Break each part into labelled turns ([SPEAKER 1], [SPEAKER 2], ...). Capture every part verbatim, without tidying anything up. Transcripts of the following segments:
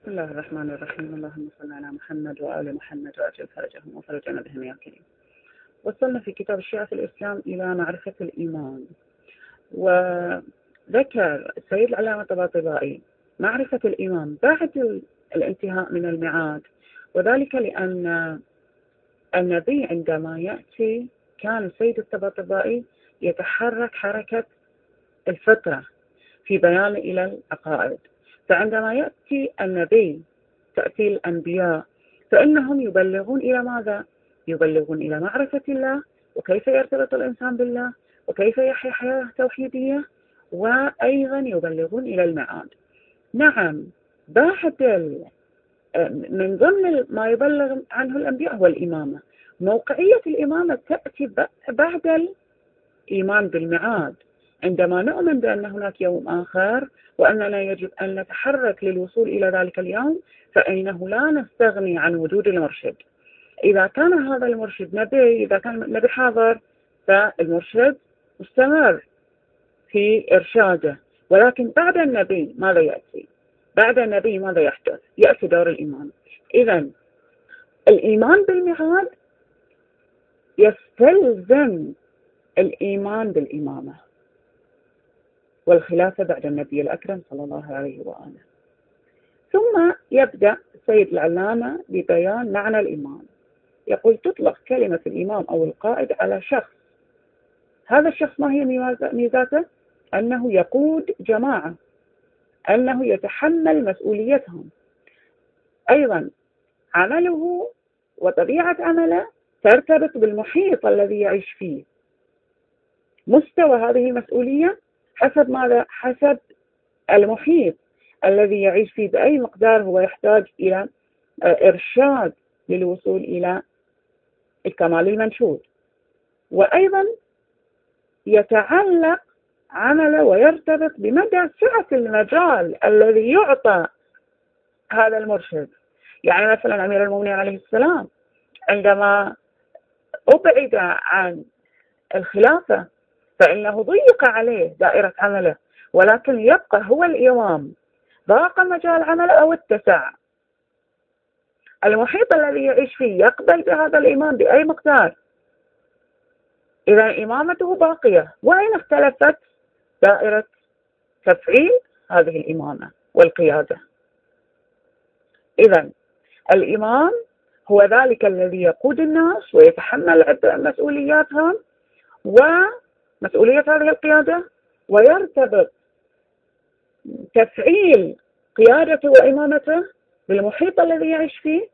[SPEAKER 1] بسم الله الرحمن الرحيم. اللهم صل على محمد وآل محمد وأجل فرجهم وفرجنا بهم يا كريم. وصلنا في كتاب الشيعة في الإسلام إلى معرفة الإيمان، وذكر السيد العلامة الطباطبائي معرفة الإيمان بعد الانتهاء من الميعاد، وذلك لأن النبي عندما يأتي كان السيد الطباطبائي يتحرك حركة الفطرة في بيان إلى العقائد، فعندما يأتي النبي تأتي الأنبياء فإنهم يبلغون إلى ماذا؟ يبلغون إلى معرفة الله، وكيف يرتبط الإنسان بالله، وكيف يحيا حياة توحيدية، وأيضا يبلغون إلى المعاد. نعم، بعد من ضمن ما يبلغ عنه الأنبياء هو الإمامة. موقعية الإمامة تأتي بعد الإيمان بالمعاد، عندما نؤمن بأن هناك يوم آخر وأننا يجب أن نتحرك للوصول إلى ذلك اليوم، فإنه لا نستغني عن وجود المرشد. إذا كان هذا المرشد نبي، إذا كان النبي حاضر فالمرشد مستمر في إرشاده، ولكن بعد النبي ماذا يأتي؟ بعد النبي ماذا يحدث؟ يأتي دور الإيمان. إذن الإيمان بالمعاد يستلزم الإيمان بالإمامة والخلافة بعد النبي الأكرم صلى الله عليه وآله. ثم يبدأ السيد العلامة ببيان معنى الإمام. يقول: تطلق كلمة الإمام أو القائد على شخص. هذا الشخص ما هي ميزاته؟ أنه يقود جماعة، أنه يتحمل مسؤوليتهم. أيضا عمله وطبيعة عمله ترتبط بالمحيط الذي يعيش فيه. مستوى هذه المسؤولية حسب ماذا؟ حسب المحيط الذي يعيش فيه، بأي مقدار هو يحتاج إلى إرشاد للوصول إلى الكمال المنشود. وأيضا يتعلق عمله ويرتبط بمدى سعة المجال الذي يعطى هذا المرشد. يعني مثلا أمير المؤمنين عليه السلام عندما أبعد عن الخلافة فإنه ضيق عليه دائرة عمله، ولكن يبقى هو الإمام. ضاق مجال عمله أو اتسع، المحيط الذي يعيش فيه يقبل بهذا الإمام بأي مقدار. إذا إمامته باقية، وإن اختلفت دائرة تفعيل هذه الإمامة والقيادة. إذا الإمام هو ذلك الذي يقود الناس ويتحمل مسؤولياتهم ومسؤولية هذه القيادة، ويرتبط تفعيل قيادته وإمامته بالمحيط الذي يعيش فيه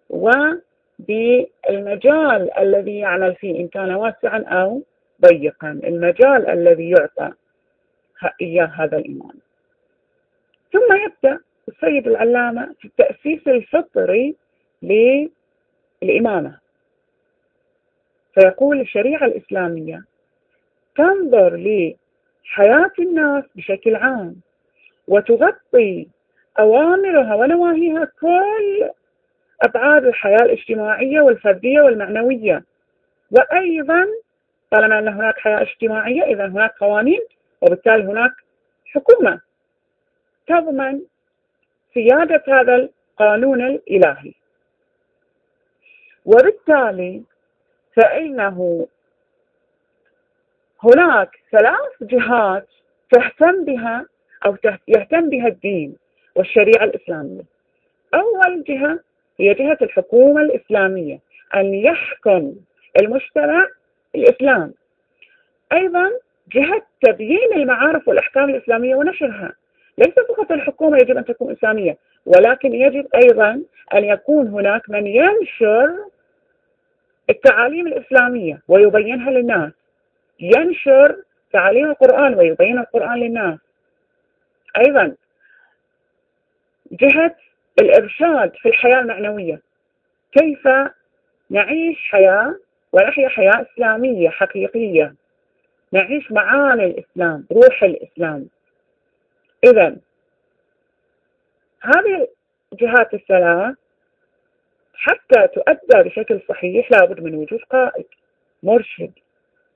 [SPEAKER 1] وبالمجال الذي يعمل فيه، إن كان واسعا أو ضيقا، المجال الذي يعطى إياه هذا الإمام. ثم يبدأ السيد العلامة في التأسيس الفطري للإمامة، فيقول: الشريعة الإسلامية تنظر لحياة الناس بشكل عام، وتغطي أوامرها ونواهيها كل أبعاد الحياة الاجتماعية والفردية والمعنوية. وأيضا طالما أن هناك حياة اجتماعية، إذا هناك قوانين، وبالتالي هناك حكومة تضمن سيادة هذا القانون الإلهي. وبالتالي فإنه هناك ثلاث جهات تهتم بها أو يهتم بها الدين والشريعة الإسلامية. أول جهة هي جهة الحكومة الإسلامية، أن يحكم المجتمع الإسلام. أيضا جهة تبيين المعارف والأحكام الإسلامية ونشرها. ليس فقط الحكومة يجب أن تكون إسلامية، ولكن يجب أيضا أن يكون هناك من ينشر التعاليم الإسلامية ويبينها للناس، ينشر تعاليم القرآن ويبين القرآن للناس. أيضا جهة الإرشاد في الحياة المعنوية، كيف نعيش حياة ونحيا حياة إسلامية حقيقية، نعيش معاني الإسلام، روح الإسلام. إذن هذه الجهات الثلاث حتى تؤدى بشكل صحيح لابد من وجود قائد، مرشد.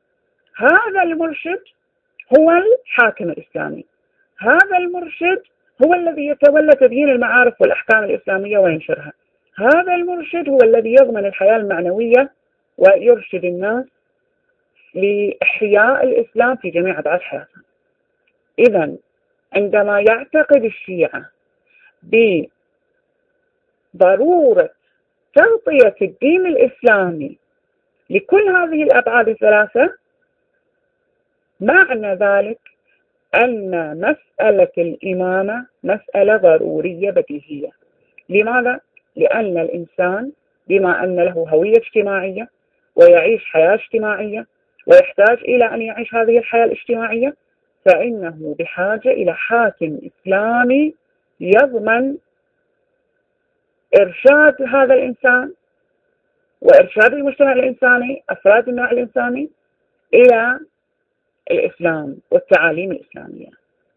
[SPEAKER 1] هذا المرشد هو الحاكم الإسلامي، هذا المرشد هو الذي يتولى تبيين المعارف والأحكام الإسلامية وينشرها. هذا المرشد هو الذي يضمن الحياة المعنوية ويرشد الناس لإحياء الإسلام في جميع أبعاد حياتهم. إذن عندما يعتقد الشيعة بضرورة تغطية الدين الإسلامي لكل هذه الأبعاد الثلاثة، معنى ذلك أن مسألة الإمامة مسألة ضرورية بديهية. لماذا؟ لأن الإنسان بما أن له هوية اجتماعية ويعيش حياة اجتماعية ويحتاج إلى أن يعيش هذه الحياة الاجتماعية، فإنه بحاجة إلى حاكم إسلامي يضمن إرشاد هذا الإنسان وإرشاد المجتمع الإنساني، أفراد النوع الإنساني، إلى الإسلام والتعاليم الإسلامية.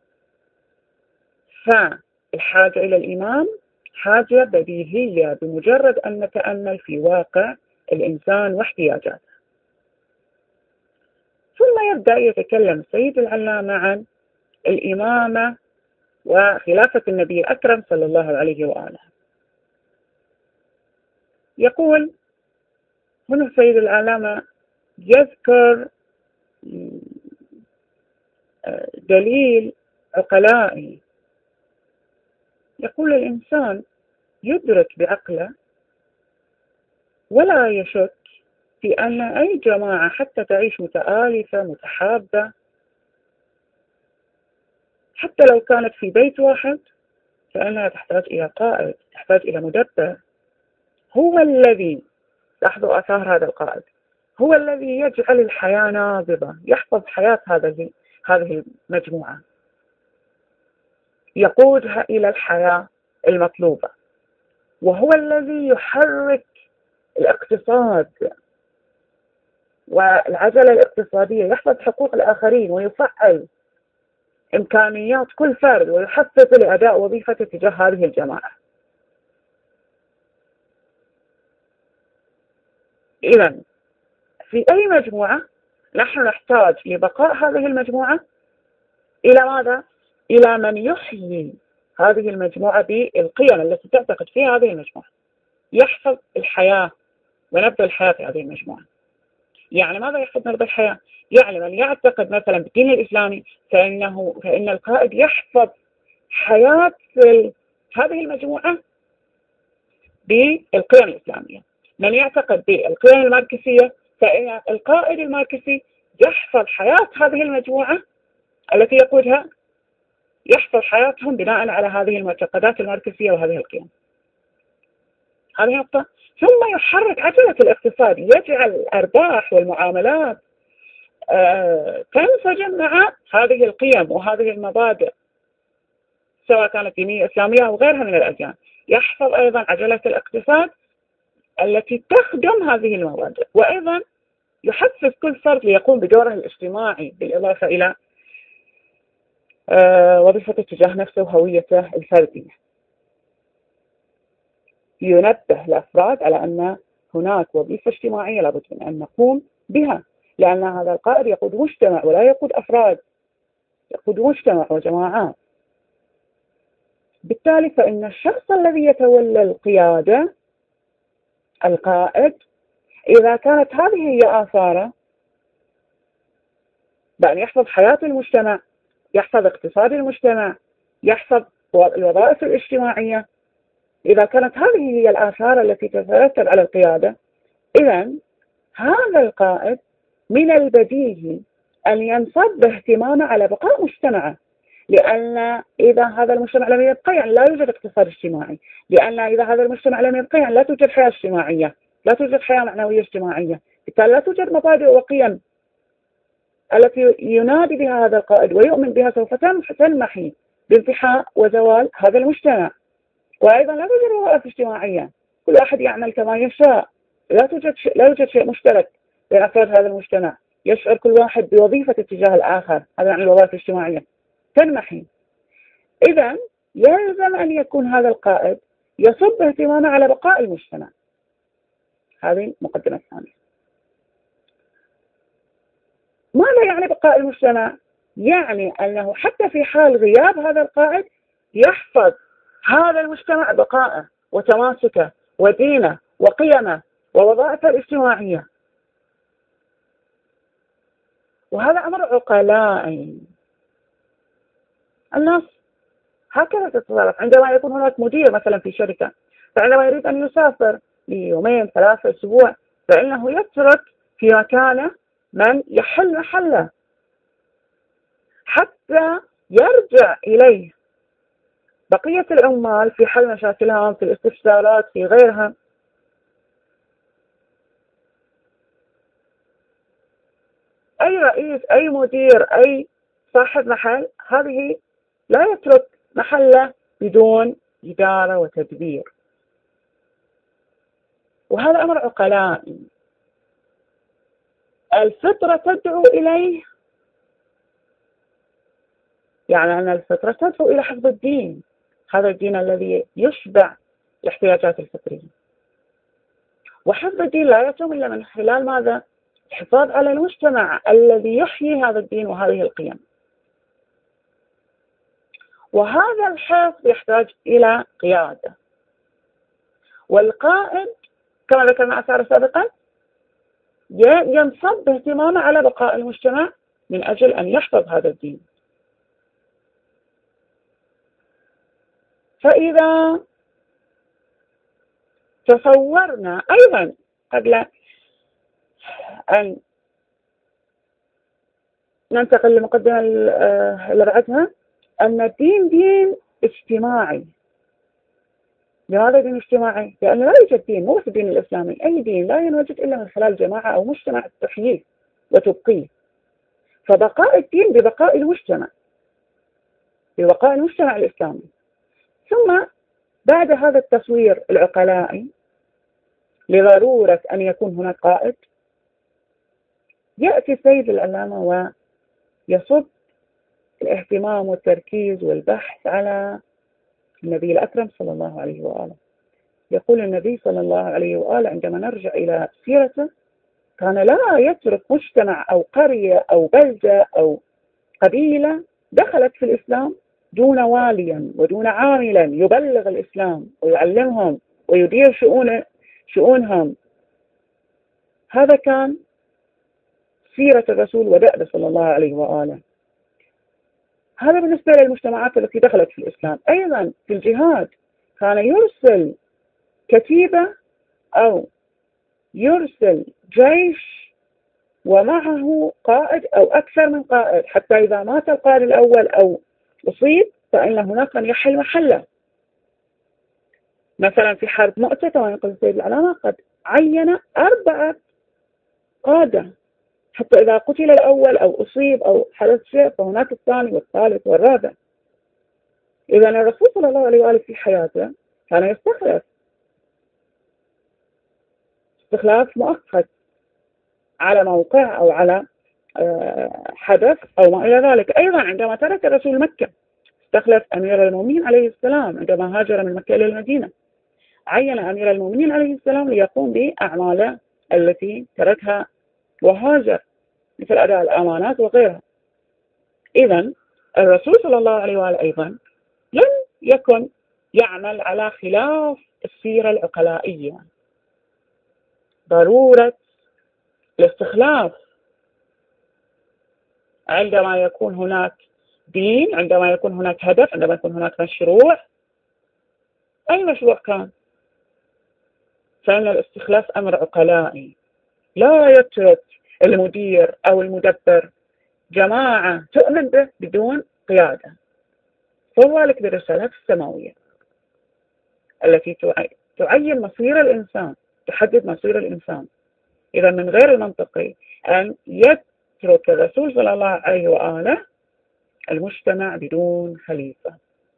[SPEAKER 1] فالحاجة إلى الإمام حاجة بديهية بمجرد أن نتأمل في واقع الإنسان واحتياجاته. ثم يبدأ يتكلم السيد العلامة عن الإمامة وخلافة النبي الأكرم صلى الله عليه وآله. يقول هنا السيد العلامة يذكر دليل عقلائي، يقول الإنسان يدرك بعقله ولا يشك في أن أي جماعة حتى تعيش متآلفة متحابة، حتى لو كانت في بيت واحد، فإنها تحتاج إلى قائد، تحتاج إلى مدبر. هو الذي، لاحظوا آثار هذا القائد، هو الذي يجعل الحياة نابضة، يحفظ حياة هذه هذه المجموعة، يقودها إلى الحياة المطلوبة، وهو الذي يحرك الاقتصاد والعجلة الاقتصادية، يحفظ حقوق الآخرين ويفعل إمكانيات كل فرد ويحفز لأداء وظيفته تجاه هذه الجماعة. إذن في أي مجموعة نحن نحتاج لبقاء هذه المجموعة إلى ماذا؟ إلى من يحيي هذه المجموعة بالقيم التي تعتقد فيها هذه المجموعة، يحفظ الحياة ونبض الحياة في هذه المجموعة. يعني ماذا يحفظ نبض الحياة؟ يعني من يعتقد مثلا بالدين الإسلامي فإنه فإن القائد يحفظ حياة هذه المجموعة بالقيم الإسلامية. من يعتقد بالقيم الماركسية فإن القائد الماركسي يحفظ حياة هذه المجموعة التي يقودها، يحفظ حياتهم بناء على هذه المعتقدات الماركسية وهذه القيم. هذه نقطة. ثم يحرك عجلة الاقتصاد، يجعل الأرباح والمعاملات آه تنسجم مع هذه القيم وهذه المبادئ، سواء كانت دينية إسلامية أو غيرها من الأديان. يحفظ أيضا عجلة الاقتصاد التي تخدم هذه المبادئ، وأيضا يحفز كل فرد ليقوم بدوره الاجتماعي بالإضافة إلى آه وظيفته تجاه نفسه وهويته الفردية. ينبه الأفراد على أن هناك وظيفة اجتماعية لابد من أن نقوم بها، لأن هذا القائد يقود مجتمع ولا يقود أفراد، يقود مجتمع وجماعات. بالتالي فإن الشخص الذي يتولى القيادة القائد، إذا كانت هذه هي آثاره، بأن يحفظ حياة المجتمع، يحفظ اقتصاد المجتمع، يحفظ الوظائف الاجتماعية، إذا كانت هذه هي الآثار التي تترتب على القيادة، إذن هذا القائد من البديهي أن ينصب باهتمامه على بقاء مجتمعه، لأن إذا هذا المجتمع لم يبقى يعني لا يوجد اقتصاد اجتماعي، لأن إذا هذا المجتمع لم يبقى يعني لا توجد حياة اجتماعية، لا توجد حياة معنوية اجتماعية، بالتالي لا توجد مبادئ وقيم التي ينادي بها هذا القائد ويؤمن بها سوف تنمحي بانتحاء وزوال هذا المجتمع. وأيضا لا توجد وظائف اجتماعية، كل واحد يعمل كما يشاء، لا توجد شيء لا يوجد شيء مشترك بين أفراد هذا المجتمع، يشعر كل واحد بوظيفة تجاه الآخر، هذا يعني الوظائف الاجتماعية تنمحي. إذن يلزم أن يكون هذا القائد يصب اهتمامه على بقاء المجتمع. هذه المقدمة الثانية. ماذا يعني بقاء المجتمع؟ يعني أنه حتى في حال غياب هذا القائد يحفظ هذا المجتمع بقائه وتماسكه ودينه وقيمه ووظائفه الاجتماعية. وهذا أمر عقلائي. الناس هكذا تتصرف عندما يكون هناك مدير مثلا في شركة، فعندما يريد أن يسافر ليومين ثلاثة أسبوع فإنه يترك في مكانه من يحل محله حتى يرجع إليه بقية العمال في حل مشاكلهم، في الاستفسارات، في غيرها. أي رئيس، أي مدير، أي صاحب محل هذه لا يترك محله بدون إدارة وتدبير. وهذا أمر عقلائي الفطرة تدعو إليه، يعني أن الفطرة تدعو إلى حفظ الدين، هذا الدين الذي يشبع الاحتياجات الفطرية. وحفظ الدين لا يتم إلا من خلال ماذا؟ الحفاظ على المجتمع الذي يحيي هذا الدين وهذه القيم. وهذا الحفظ يحتاج إلى قيادة، والقائد كما ذكرنا أثار سابقا ينصب باهتمامه على بقاء المجتمع من أجل أن يحفظ هذا الدين. فإذا تصورنا أيضا قبل أن ننتقل للمقدمة اللي بعدها أن الدين دين اجتماعي. لماذا دين اجتماعي؟ لأنه لا يوجد دين، مو بس الدين الإسلامي، أي دين لا ينوجد إلا من خلال جماعة أو مجتمع تحييه وتبقيه. فبقاء الدين ببقاء المجتمع، ببقاء المجتمع الإسلامي. ثم بعد هذا التصوير العقلائي لضرورة أن يكون هناك قائد، يأتي السيد العلامة ويصب الاهتمام والتركيز والبحث على النبي الأكرم صلى الله عليه وآله. يقول النبي صلى الله عليه وآله عندما نرجع إلى سيرته كان لا يترك مجتمع أو قرية أو بلدة أو قبيلة دخلت في الإسلام دون واليا ودون عاملا يبلغ الإسلام ويعلمهم ويدير شؤون شؤونهم. هذا كان سيرة الرسول ودأبه صلى الله عليه وآله. هذا بالنسبة للمجتمعات التي دخلت في الإسلام. أيضا في الجهاد كان يرسل كتيبة أو يرسل جيش ومعه قائد أو أكثر من قائد، حتى إذا مات القائد الأول أو أصيب فإن هناك من يحل محله. مثلا في حرب مؤتة كما يقول السيد العلامة قد عين أربعة قادة، حتى إذا قتل الأول أو أصيب أو حدث شيء فهناك الثاني والثالث والرابع. إذا الرسول صلى الله عليه وآله في حياته كان يستخلف استخلاف مؤقت على موقع أو على حدث أو ما إلى ذلك. أيضا عندما ترك الرسول مكة استخلف أمير المؤمنين عليه السلام عندما هاجر من مكة إلى المدينة، عين أمير المؤمنين عليه السلام ليقوم بأعماله التي تركها وهاجر، مثل أداء الأمانات وغيرها. إذن الرسول صلى الله عليه وآله أيضا لم يكن يعمل على خلاف السيرة العقلائية. ضرورة الاستخلاف عندما يكون هناك دين، عندما يكون هناك هدف، عندما يكون هناك مشروع. أي مشروع كان، فإن الاستخلاف أمر عقلائي. لا يترك المدير أو المدبر جماعة تؤمن به بدون قيادة. فذلك بالرسالات السماوية التي تعين مصير الإنسان، تحدد مصير الإنسان. إذا من غير المنطقي أن يترك الرسول صلى الله عليه وآله المجتمع بدون خليفة.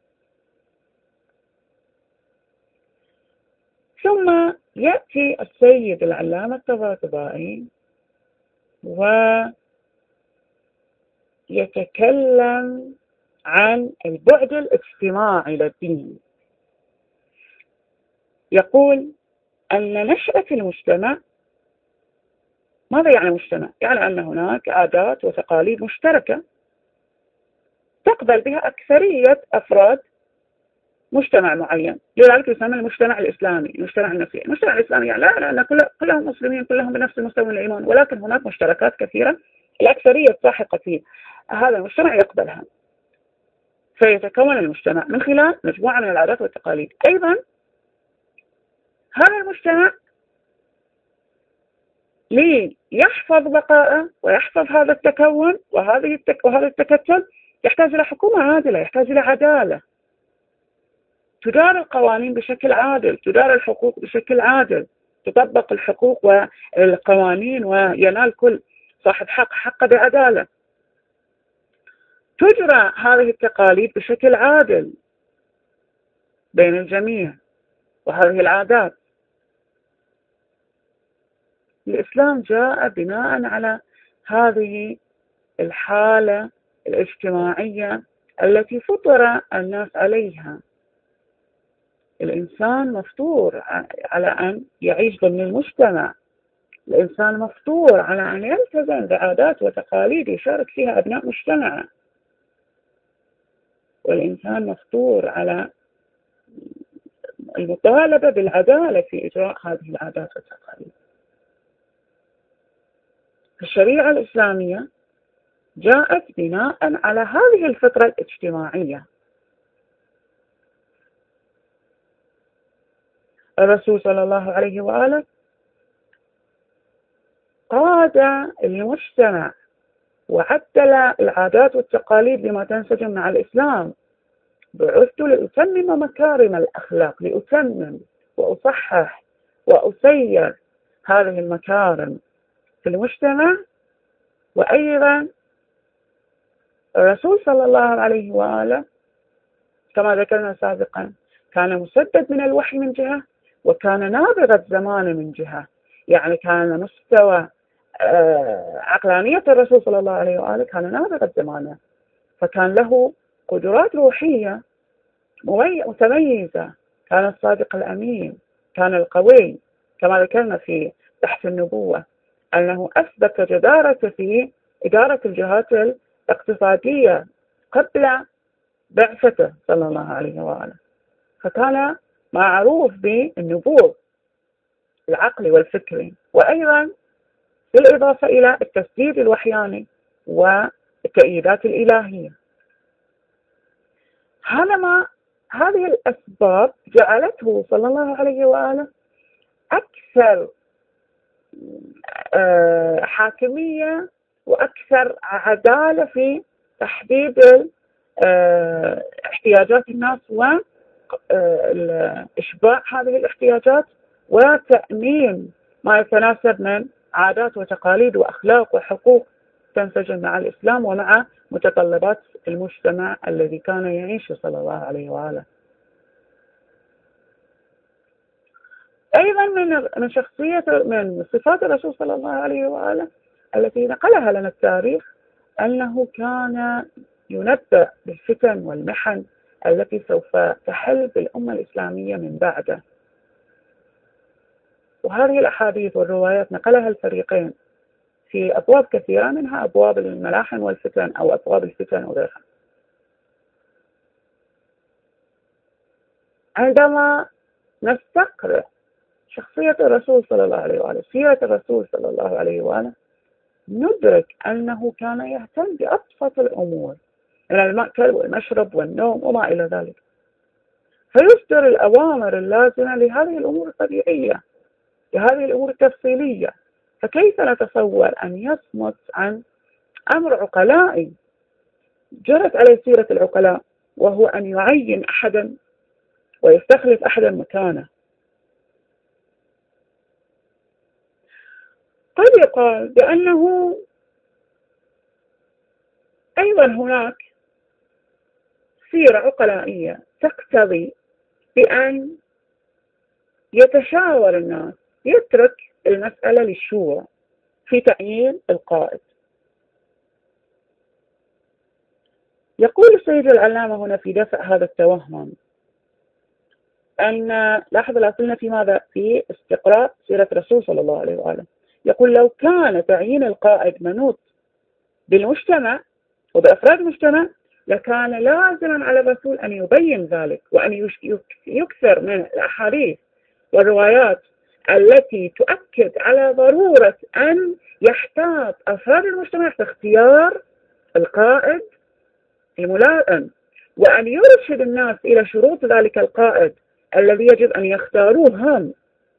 [SPEAKER 1] ثم يأتي السيد العلامة الطباطبائي ويتكلم عن البعد الاجتماعي للدين. يقول أن نشأة المجتمع، ماذا يعني مجتمع؟ يعني أن هناك عادات وتقاليد مشتركة تقبل بها أكثرية أفراد مجتمع معين، لذلك يسمى المجتمع الإسلامي، المجتمع النفسي. المجتمع الإسلامي يعني لا لا كل كلهم مسلمين، كلهم بنفس مستوى الإيمان، ولكن هناك مشتركات كثيرة الأكثرية الساحقة في هذا المجتمع يقبلها، فيتكون المجتمع من خلال مجموعة من العادات والتقاليد. أيضا هذا المجتمع ليحفظ بقاءه ويحفظ هذا التكون وهذه التك... وهذا التكتل يحتاج إلى حكومة عادلة، يحتاج إلى عدالة، تدار القوانين بشكل عادل، تدار الحقوق بشكل عادل، تطبق الحقوق والقوانين وينال كل صاحب حق حقه بعدالة، تجرى هذه التقاليد بشكل عادل بين الجميع، وهذه العادات. الإسلام جاء بناء على هذه الحالة الاجتماعية التي فطر الناس عليها. الإنسان مفطور على أن يعيش ضمن المجتمع، الإنسان مفطور على أن يلتزم بعادات وتقاليد يشارك فيها أبناء مجتمعه، والإنسان مفطور على المطالبة بالعدالة في إجراء هذه العادات والتقاليد. الشريعة الإسلامية جاءت بناء على هذه الفطرة الاجتماعية. الرسول صلى الله عليه وآله قاد المجتمع وعدل العادات والتقاليد بما تنسجم مع الإسلام. بعثت لأتمم مكارم الأخلاق، لأتمم وأصحح وأسير هذه المكارم في المجتمع. وأيضا الرسول صلى الله عليه وآله كما ذكرنا سابقا كان مسدد من الوحي من جهة، وكان نابغ الزمان من جهة، يعني كان مستوى عقلانية الرسول صلى الله عليه وآله كان نابغ الزمان، فكان له قدرات روحية متميزة، كان الصادق الأمين، كان القوي، كما ذكرنا في بحث النبوة أنه أثبت جدارته في إدارة الجهات الاقتصادية قبل بعثته صلى الله عليه وآله، فكان معروف بالنبوغ العقلي والفكري. وأيضا بالإضافة إلى التسديد الوحياني والتأييدات الإلهية. هذا ما هذه الأسباب جعلته صلى الله عليه وآله أكثر حاكمية وأكثر عدالة في تحديد احتياجات الناس وإشباع هذه الاحتياجات وتأمين ما يتناسب من عادات وتقاليد وأخلاق وحقوق تنسجم مع الإسلام ومع متطلبات المجتمع الذي كان يعيش صلى الله عليه وآله. أيضا من من شخصية من صفات الرسول صلى الله عليه وآله التي نقلها لنا التاريخ أنه كان ينبأ بالفتن والمحن التي سوف تحل بالأمة الإسلامية من بعده. وهذه الأحاديث والروايات نقلها الفريقين في أبواب كثيرة، منها أبواب الملاحم والفتن أو أبواب الفتن وغيرها. عندما نستقرأ شخصية الرسول صلى الله عليه وآله، سيرة الرسول صلى الله عليه وآله، ندرك أنه كان يهتم بأبسط الأمور من المأكل والمشرب والنوم وما إلى ذلك، فيصدر الأوامر اللازمة لهذه الأمور الطبيعية، لهذه الأمور التفصيلية. فكيف نتصور أن يصمت عن أمر عقلائي جرت عليه سيرة العقلاء، وهو أن يعين أحدا ويستخلف أحدا مكانه؟ قد يقال بأنه أيضا هناك سيرة عقلائية تقتضي بأن يتشاور الناس، يترك المسألة للشورى في تعيين القائد. يقول السيد العلامة هنا في دفع هذا التوهم أن لاحظ لاحظنا في ماذا؟ في استقراء سيرة الرسول صلى الله عليه وآله. يقول لو كان تعيين القائد منوط بالمجتمع وبأفراد المجتمع لكان لازما على الرسول أن يبين ذلك، وأن يكثر من الأحاديث والروايات التي تؤكد على ضرورة أن يحتاط أفراد المجتمع في اختيار القائد الملائم، وأن يرشد الناس إلى شروط ذلك القائد الذي يجب أن يختاروه هم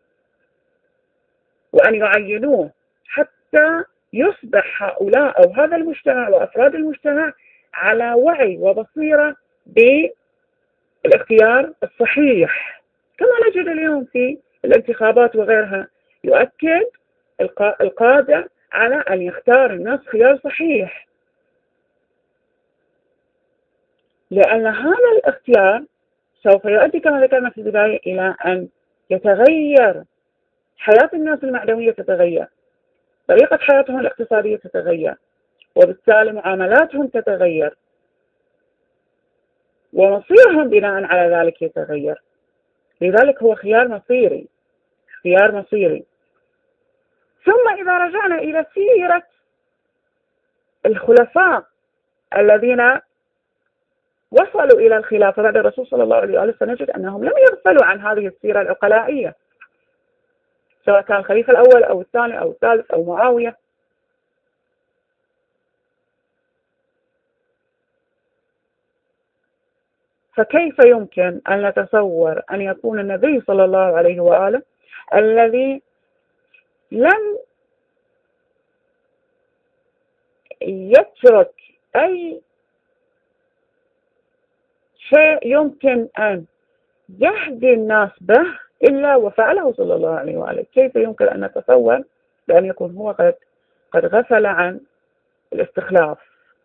[SPEAKER 1] وأن يعينوه، حتى يصبح هؤلاء أو هذا المجتمع وأفراد المجتمع على وعي وبصيرة بالاختيار الصحيح. كما نجد اليوم في الانتخابات وغيرها يؤكد القادة على أن يختار الناس خيار صحيح، لأن هذا الاختيار سوف يؤدي كما ذكرنا في البداية إلى أن يتغير حياة الناس المعدوية، تتغير طريقة حياتهم الاقتصادية، تتغير وبالتالي معاملاتهم تتغير ومصيرهم بناء على ذلك يتغير. لذلك هو خيار مصيري، خيار مصيري. ثم إذا رجعنا إلى سيرة الخلفاء الذين وصلوا إلى الخلافة بعد الرسول صلى الله عليه وآله فنجد أنهم لم يغفلوا عن هذه السيرة العقلائية، سواء كان الخليفة الأول أو الثاني أو الثالث أو معاوية. فكيف يمكن أن نتصور أن يكون النبي صلى الله عليه وآله الذي لم يترك أي شيء يمكن أن يهدي الناس به إلا وفعله صلى الله عليه وآله؟ كيف يمكن أن نتصور بأن يكون هو قد قد غفل عن الاستخلاف؟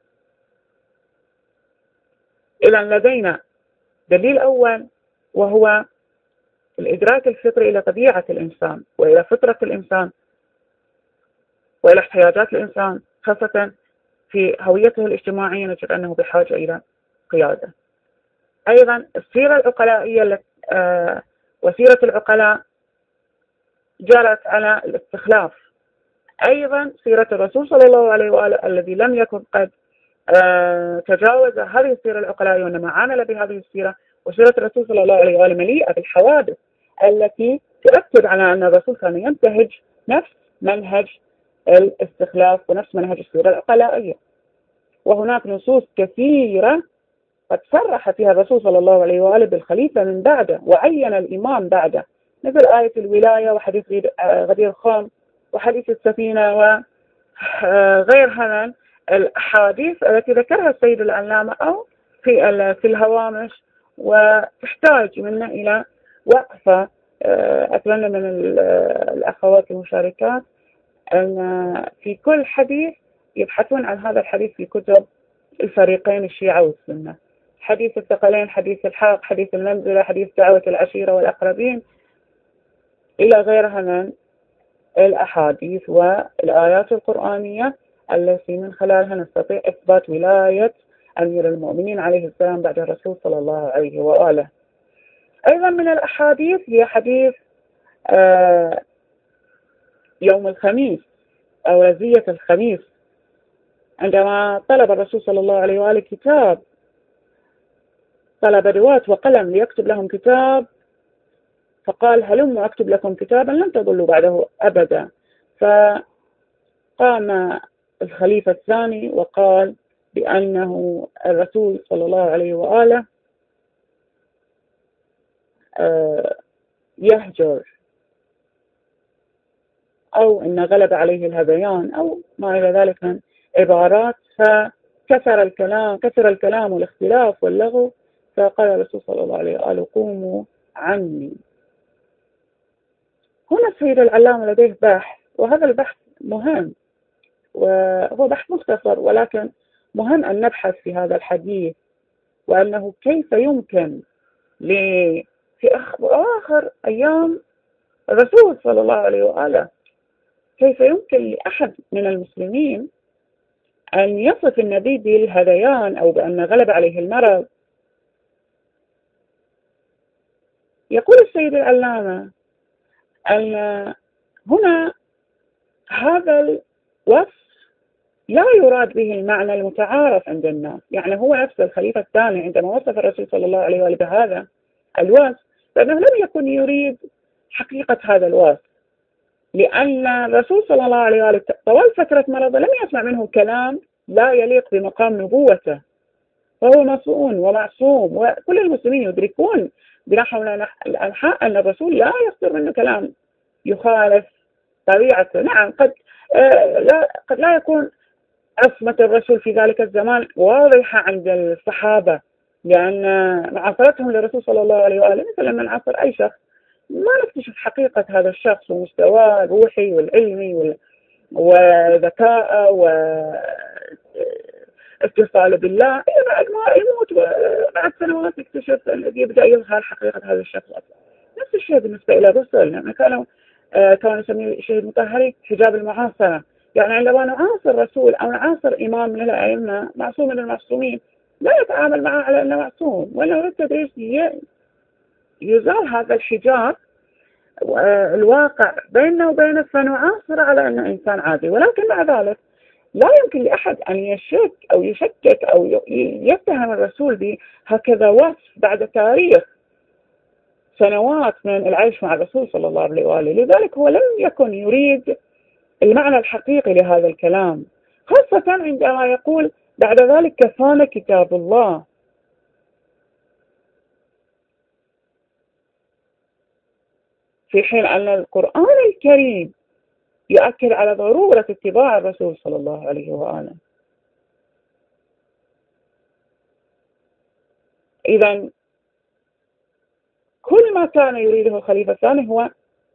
[SPEAKER 1] إذا لدينا دليل أول، وهو الإدراك الفطري إلى طبيعة الإنسان وإلى فطرة الإنسان وإلى احتياجات الإنسان، خاصة في هويته الاجتماعية نجد أنه بحاجة إلى قيادة. أيضا السيرة العقلائية آه وسيرة العقلاء جرت على الاستخلاف. أيضا سيرة الرسول صلى الله عليه وآله الذي لم يكن قد آه تجاوز هذه السيرة العقلائية وإنما عامل بهذه السيرة، وسيرة الرسول صلى الله عليه وآله مليئة بالحوادث التي تؤكد على أن الرسول كان ينتهج نفس منهج الاستخلاف ونفس منهج السيرة العقلائية. وهناك نصوص كثيرة قد صرح فيها الرسول صلى الله عليه وآله بالخليفة من بعده وعين الإمام بعده، مثل آية الولاية وحديث غدير خان وحديث السفينة وغيرها من الأحاديث التي ذكرها السيد العلامة أو في في الهوامش، وتحتاج منا إلى وقفة. أتمنى من الأخوات المشاركات أن في كل حديث يبحثون عن هذا الحديث في كتب الفريقين الشيعة والسنة، حديث الثقلين، حديث الحاق، حديث المنزلة، حديث دعوة العشيرة والأقربين، إلى غيرها من الأحاديث والآيات القرآنية التي من خلالها نستطيع إثبات ولاية أمير المؤمنين عليه السلام بعد الرسول صلى الله عليه وآله. أيضا من الأحاديث هي حديث آه يوم الخميس أو رزية الخميس، عندما طلب الرسول صلى الله عليه وآله كتاب، طلب رواة وقلم ليكتب لهم كتاب، فقال هلموا أكتب لكم كتابا لن تضلوا بعده أبدا. فقام الخليفة الثاني وقال بأنه الرسول صلى الله عليه وآله يهجر أو إن غلب عليه الهذيان أو ما إلى ذلك من عبارات، فكثر الكلام كثر الكلام والاختلاف واللغو، فقال الرسول صلى الله عليه وآله قوموا عني. هنا السيد العلامة لديه بحث، وهذا البحث مهم وهو بحث مختصر، ولكن مهم أن نبحث في هذا الحديث، وأنه كيف يمكن في آخر أيام الرسول صلى الله عليه وآله كيف يمكن لأحد من المسلمين أن يصف النبي بالهذيان أو بأن غلب عليه المرض. يقول السيد العلامة أن هنا هذا الوصف لا يراد به المعنى المتعارف عند الناس. يعني هو نفس الخليفة الثاني عندما وصف الرسول صلى الله عليه وآله بهذا الوصف فإنه لم يكن يريد حقيقة هذا الوصف، لأن الرسول صلى الله عليه وآله طوال فترة مرضه لم يسمع منه كلام لا يليق بمقام نبوته، فهو مسؤول ومعصوم، وكل المسلمين يدركون بنحو الأنحاء أن الرسول لا يصدر منه كلام يخالف طبيعته. نعم قد آه لا قد لا يكون عصمة الرسول في ذلك الزمان واضحة عند الصحابة، لأن معاصرتهم للرسول صلى الله عليه وآله مثل من عصر أي شخص ما نكتشف حقيقة هذا الشخص ومستواه الروحي والعلمي وذكاءه واتصاله بالله إلى بعد ما يموت بعد سنوات يكتشف يبدأ يظهر حقيقة هذا الشخص. نفس الشيء بالنسبة إلى الرسل، يعني كانوا آه كانوا يسميه شهيد مطهري حجاب المعاصرة. يعني عندما نعاصر رسول أو نعاصر إمام من الأئمة معصوم من المعصومين لا يتعامل معه على أنه معصوم، وأنه يريد يزال هذا الحجاب الواقع بيننا وبينه فنعاصر على أنه إنسان عادي. ولكن مع ذلك لا يمكن لأحد أن يشك أو يشكك أو يتهم الرسول بهكذا وصف بعد تاريخ سنوات من العيش مع الرسول صلى الله عليه وآله. لذلك هو لم يكن يريد المعنى الحقيقي لهذا الكلام، خاصة عندما يقول بعد ذلك كفانا كتاب الله. في حين أن القرآن الكريم يؤكد على ضرورة اتباع الرسول صلى الله عليه وآله. إذن كل ما كان يريده الخليفة الثاني هو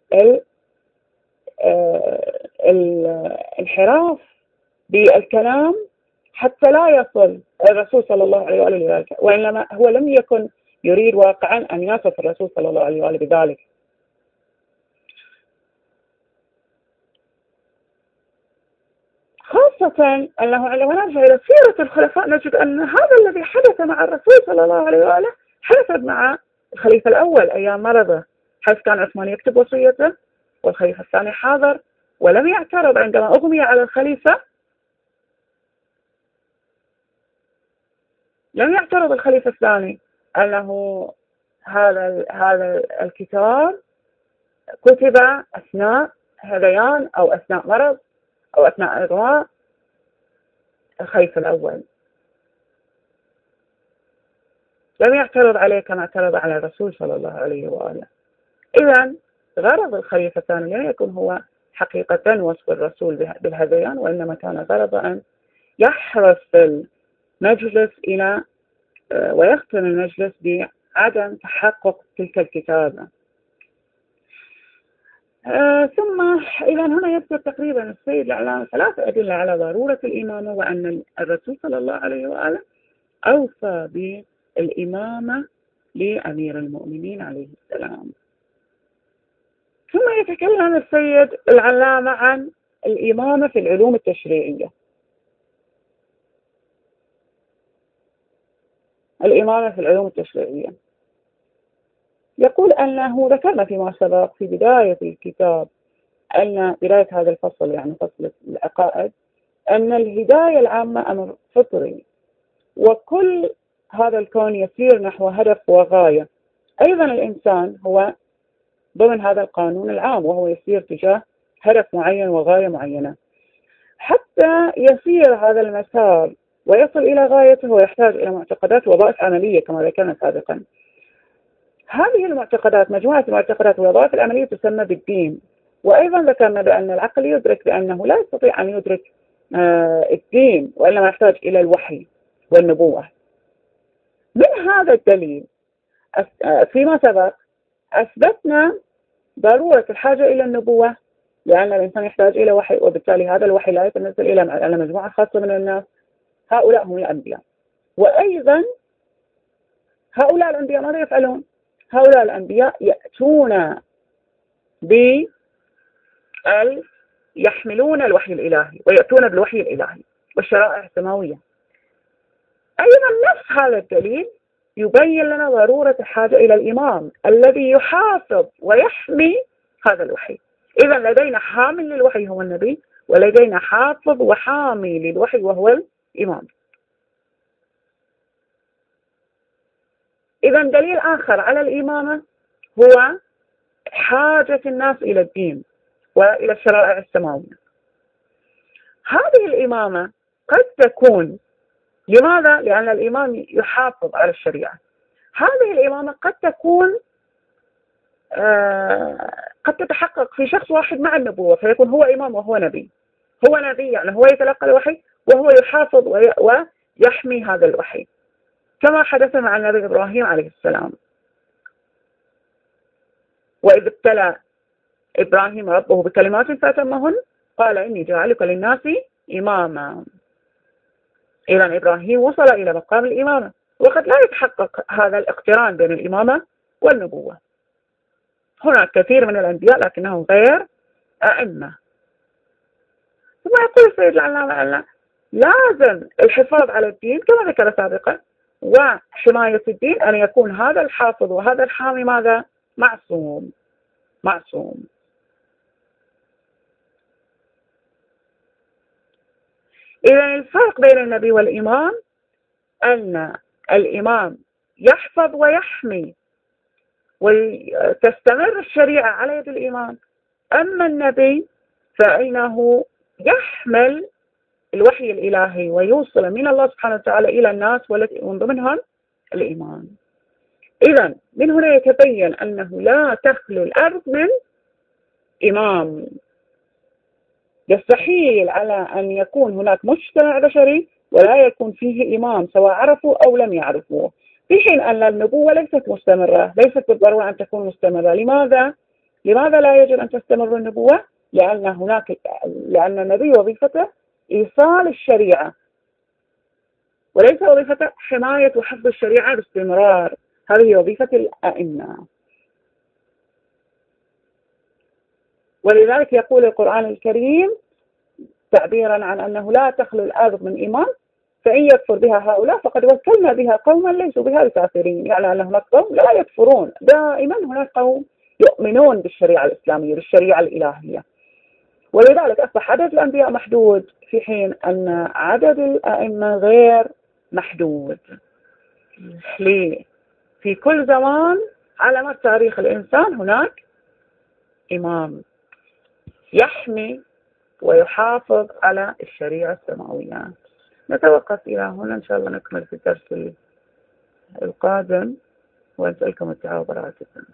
[SPEAKER 1] الانحراف بالكلام حتى لا يصل الرسول صلى الله عليه وآله لذلك، وإنما هو لم يكن يريد واقعا أن يصف الرسول صلى الله عليه وآله بذلك. خاصة أنه عندما نرجع إلى سيرة الخلفاء نجد أن هذا الذي حدث مع الرسول صلى الله عليه وآله حدث مع الخليفة الأول أيام مرضه، حيث كان عثمان يكتب وصيته والخليفة الثاني حاضر ولم يعترض عندما أغمي على الخليفة. لم يعترض الخليفة الثاني أنه هذا هذا الكتاب كتب أثناء هذيان أو أثناء مرض أو أثناء إغواء الخليفة الأول. لم يعترض عليه كما اعترض على الرسول صلى الله عليه وآله. إذن غرض الخليفة الثاني لا يكون هو حقيقة وصف الرسول بالهذيان، وإنما كان غرض أن يحرص المجلس إلى ويختم المجلس بعدم تحقق تلك الكتابة. آه ثم إذا هنا يذكر تقريبا السيد العلامة ثلاثة أدلة على ضرورة الإمامة، وأن الرسول صلى الله عليه وآله أوصى بالإمامة لأمير المؤمنين عليه السلام. ثم يتكلم السيد العلامة عن الإمامة في العلوم التشريعية. الإمامة في العلوم التشريعية يقول أنه ذكرنا فيما سبق في بداية الكتاب أن بداية هذا الفصل يعني فصل العقائد أن الهداية العامة أمر فطري، وكل هذا الكون يسير نحو هدف وغاية. أيضا الإنسان هو ضمن هذا القانون العام وهو يسير تجاه هدف معين وغاية معينة. حتى يسير هذا المسار ويصل إلى غايته ويحتاج إلى معتقدات ووظائف عملية كما ذكرنا سابقا. هذه المعتقدات مجموعة المعتقدات والوظائف العملية تسمى بالدين. وأيضا ذكرنا بأن العقل يدرك بأنه لا يستطيع أن يدرك آه الدين وإنما يحتاج إلى الوحي والنبوة. من هذا الدليل فيما سبق أثبتنا ضرورة الحاجة إلى النبوة، لأن الإنسان يحتاج إلى وحي، وبالتالي هذا الوحي لا يتنزل إلى مجموعة خاصة من الناس، هؤلاء هم الأنبياء. وأيضا هؤلاء الأنبياء ماذا يفعلون؟ هؤلاء الأنبياء يأتون ب يحملون الوحي الإلهي ويأتون بالوحي الإلهي والشرائع السماوية. أيضا نفس هذا الدليل يبين لنا ضرورة الحاجة إلى الإمام الذي يحافظ ويحمي هذا الوحي. إذا لدينا حامل للوحي هو النبي، ولدينا حافظ وحامي للوحي وهو الإمام. إذا دليل آخر على الإمامة هو حاجة الناس إلى الدين وإلى الشرائع السماوية. هذه الإمامة قد تكون، لماذا؟ لأن الإمام يحافظ على الشريعة. هذه الإمامة قد تكون آه قد تتحقق في شخص واحد مع النبوة، فيكون هو إمام وهو نبي. هو نبي يعني هو يتلقى الوحي وهو يحافظ ويحمي هذا الوحي، كما حدث مع النبي إبراهيم عليه السلام. وإذ ابتلى إبراهيم ربه بكلمات فأتمهن قال إني جاعلك للناس إماما. إذا إبراهيم وصل إلى مقام الإمامة، وقد لا يتحقق هذا الاقتران بين الإمامة والنبوة. هناك كثير من الأنبياء لكنهم غير أئمة. ثم يقول السيد العلامة لازم الحفاظ على الدين كما ذكر سابقا، وحماية الدين أن يكون هذا الحافظ وهذا الحامي ماذا؟ معصوم. معصوم. إذا الفرق بين النبي والإمام أن الإمام يحفظ ويحمي وتستمر الشريعة على يد الإمام، أما النبي فإنه يحمل الوحي الإلهي ويوصل من الله سبحانه وتعالى إلى الناس ومن ضمنهم الإمام. إذا من هنا يتبين أنه لا تخلو الأرض من إمام. يستحيل على أن يكون هناك مجتمع بشري ولا يكون فيه إمام سواء عرفوا أو لم يعرفوه، في حين أن النبوة ليست مستمرة، ليست بالضرورة أن تكون مستمرة. لماذا؟ لماذا لا يجب أن تستمر النبوة؟ لأن هناك لأن النبي وظيفته إيصال الشريعة، وليس وظيفته حماية وحفظ الشريعة باستمرار. هذه وظيفة الأئمة. ولذلك يقول القرآن الكريم تعبيرا عن أنه لا تخلو الأرض من إمام فإن يكفر بها هؤلاء فقد وكلنا بها قوما ليسوا بها بكافرين. يعني أن هناك قوم لا يكفرون، دائما هناك قوم يؤمنون بالشريعة الإسلامية بالشريعة الإلهية. ولذلك أصبح عدد الأنبياء محدود في حين أن عدد الأئمة غير محدود. ليه؟ في كل زمان على مر تاريخ الإنسان هناك إمام يحمي ويحافظ على الشريعة السماوية. نتوقف إلى هنا، إن شاء الله نكمل في الدرس القادم، ونسألكم الدعاء وبركاته.